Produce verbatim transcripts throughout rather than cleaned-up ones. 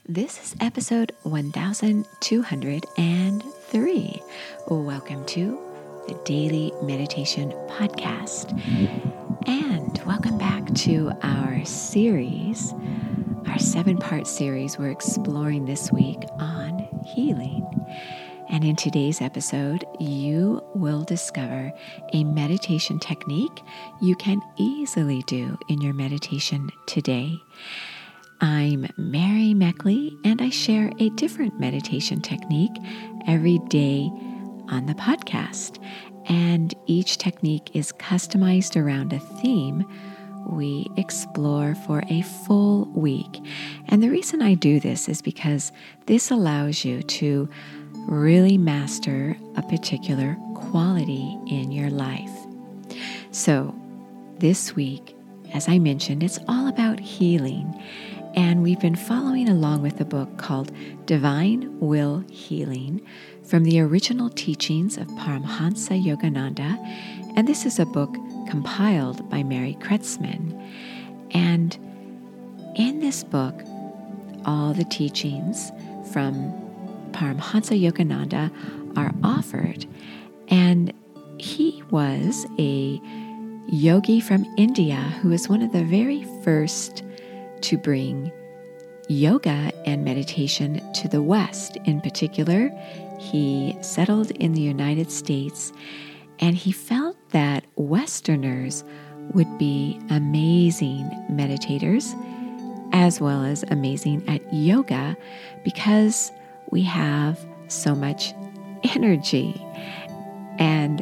This is episode one thousand two hundred three. Welcome to the Daily Meditation Podcast. And welcome back to our series, our seven-part series we're exploring this week on healing. And in today's episode, you will discover a meditation technique you can easily do in your meditation today. I'm Mary Meckley, and I share a different meditation technique every day on the podcast. And each technique is customized around a theme we explore for a full week. And the reason I do this is because this allows you to really master a particular quality in your life. So this week, as I mentioned, it's all about healing. And we've been following along with a book called Divine Will Healing from the original teachings of Paramhansa Yogananda. And this is a book compiled by Mary Kretzmann. And in this book, all the teachings from Paramhansa Yogananda are offered. And he was a yogi from India who was one of the very first to bring yoga and meditation to the West. In particular, he settled in the United States, and he felt that Westerners would be amazing meditators as well as amazing at yoga because we have so much energy. And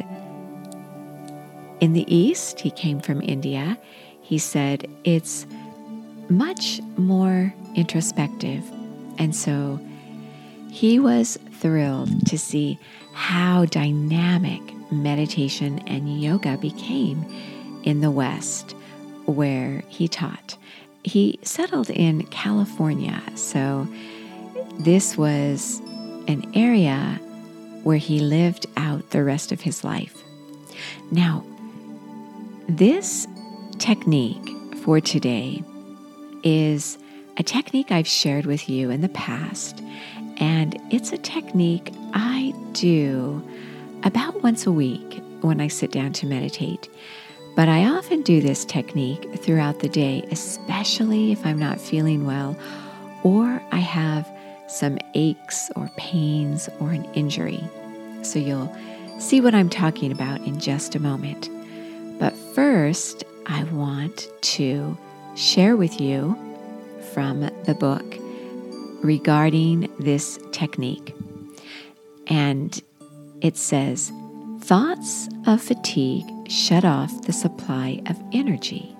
in the East, he came from India, he said it's much more introspective. And so he was thrilled to see how dynamic meditation and yoga became in the West, where he taught. He settled in California, so this was an area where he lived out the rest of his life. Now, this technique for today is a technique I've shared with you in the past, and it's a technique I do about once a week when I sit down to meditate. But I often do this technique throughout the day, especially if I'm not feeling well or I have some aches or pains or an injury. So you'll see what I'm talking about in just a moment. But first, I want to share with you from the book regarding this technique. And it says, thoughts of fatigue shut off the supply of energy.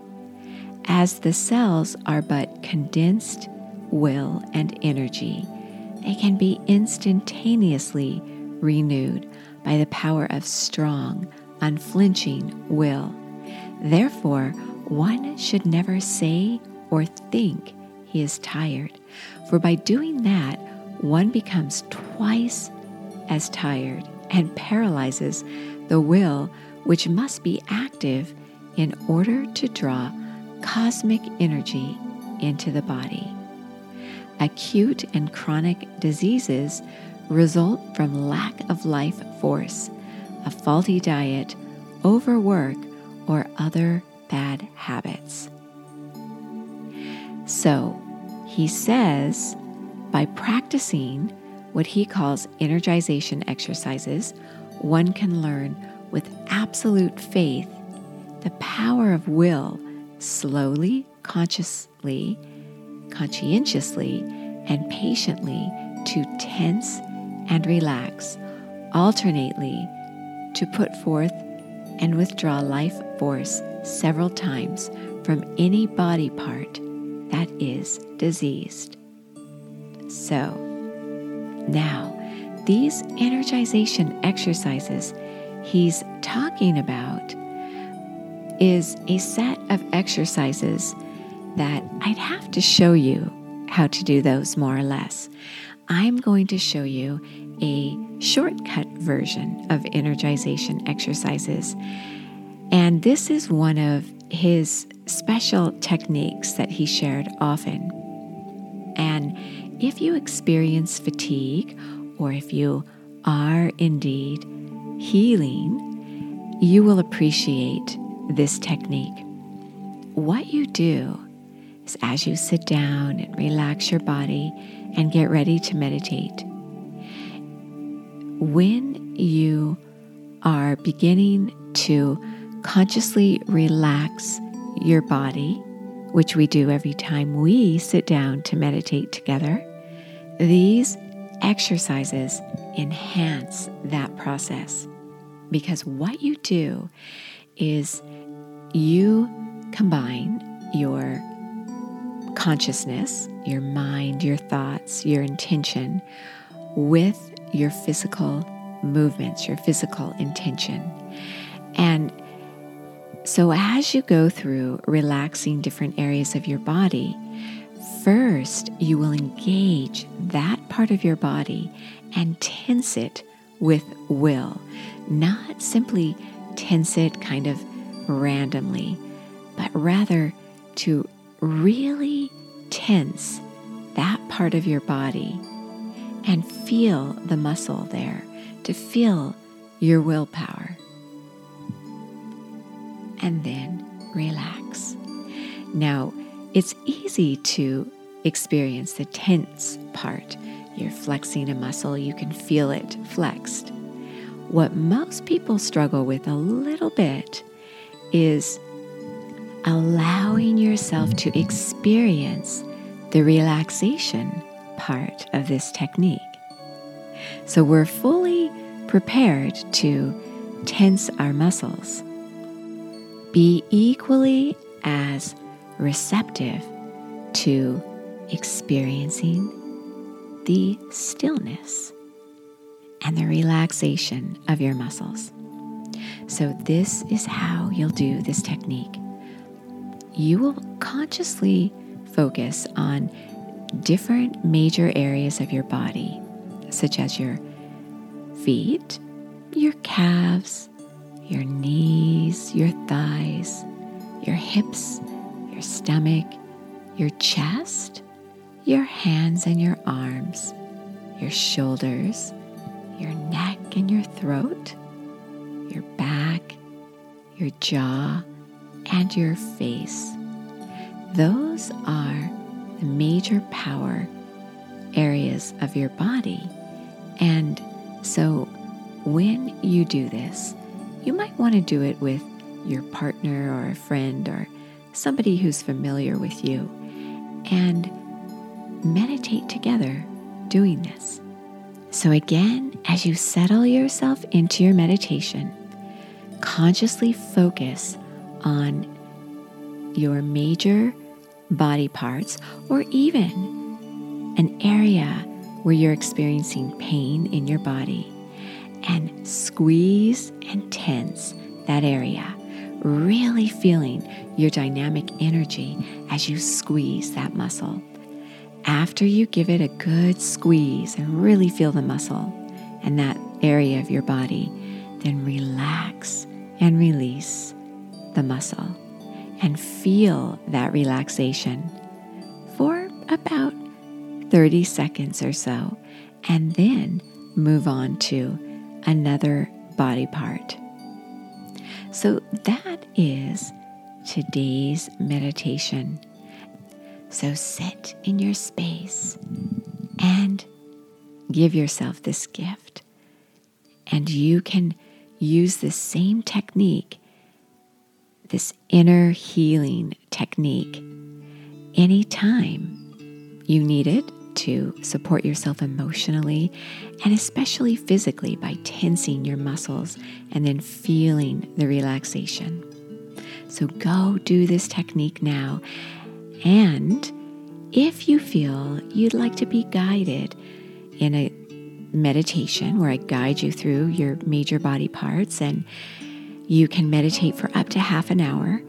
As the cells are but condensed will and energy, they can be instantaneously renewed by the power of strong, unflinching will. Therefore, one should never say or think he is tired, for by doing that, one becomes twice as tired and paralyzes the will, which must be active in order to draw cosmic energy into the body. Acute and chronic diseases result from lack of life force, a faulty diet, overwork, or other bad habits. So, he says, by practicing what he calls energization exercises, one can learn with absolute faith the power of will slowly, consciously, conscientiously, and patiently to tense and relax, alternately to put forth and withdraw life force several times from any body part that is diseased. So, now, these energization exercises he's talking about is a set of exercises that I'd have to show you how to do those more or less. I'm going to show you a shortcut version of energization exercises. And this is one of his special techniques that he shared often. And if you experience fatigue, or if you are indeed healing, you will appreciate this technique. What you do is, as you sit down and relax your body and get ready to meditate, when you are beginning to consciously relax your body, which we do every time we sit down to meditate together, these exercises enhance that process. Because what you do is you combine your consciousness, your mind, your thoughts, your intention with your physical movements, your physical intention. And so as you go through relaxing different areas of your body, first you will engage that part of your body and tense it with will, not simply tense it kind of randomly, but rather to really tense that part of your body and feel the muscle there, to feel your willpower. And then relax. Now, it's easy to experience the tense part. You're flexing a muscle, you can feel it flexed. What most people struggle with a little bit is allowing yourself to experience the relaxation part of this technique. So we're fully prepared to tense our muscles. Be equally as receptive to experiencing the stillness and the relaxation of your muscles. So this is how you'll do this technique. You will consciously focus on different major areas of your body, such as your feet, your calves, your knees, your thighs, your hips, your stomach, your chest, your hands and your arms, your shoulders, your neck and your throat, your back, your jaw, and your face. Those are the major power areas of your body. And so when you do this, you might want to do it with your partner or a friend or somebody who's familiar with you, and meditate together doing this. So again, as you settle yourself into your meditation, consciously focus on your major body parts, or even an area where you're experiencing pain in your body, and squeeze and tense that area, really feeling your dynamic energy as you squeeze that muscle. After you give it a good squeeze and really feel the muscle and that area of your body, then relax and release the muscle and feel that relaxation for about thirty seconds or so, and then move on to another body part. So that is today's meditation. So sit in your space and give yourself this gift. And you can use this same technique, this inner healing technique, anytime you need it to support yourself emotionally and especially physically by tensing your muscles and then feeling the relaxation. So go do this technique now. And if you feel you'd like to be guided in a meditation where I guide you through your major body parts and you can meditate for up to half an hour,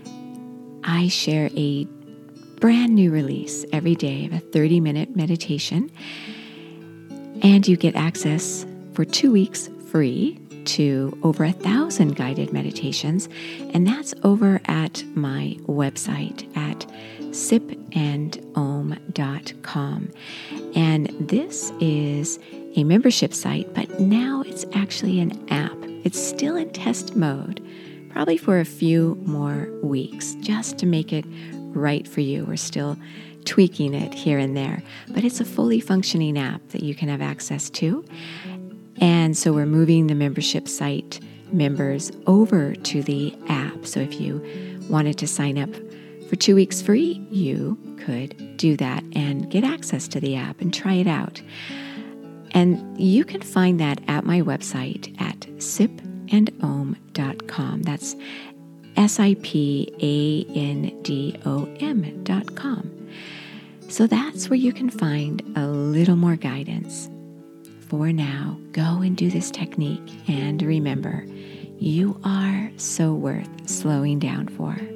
I share a brand new release every day of a thirty minute meditation, and you get access for two weeks free to over a thousand guided meditations, and that's over at my website at sip and om dot com. And this is a membership site, but now it's actually an app. It's still in test mode, probably for a few more weeks, just to make it right for you. We're still tweaking it here and there, but it's a fully functioning app that you can have access to. And so we're moving the membership site members over to the app. So if you wanted to sign up for two weeks free, you could do that and get access to the app and try it out. And you can find that at my website at sip and om dot com. That's S I P A N D O M dot com. So that's where you can find a little more guidance. For now, go and do this technique, and remember, you are so worth slowing down for.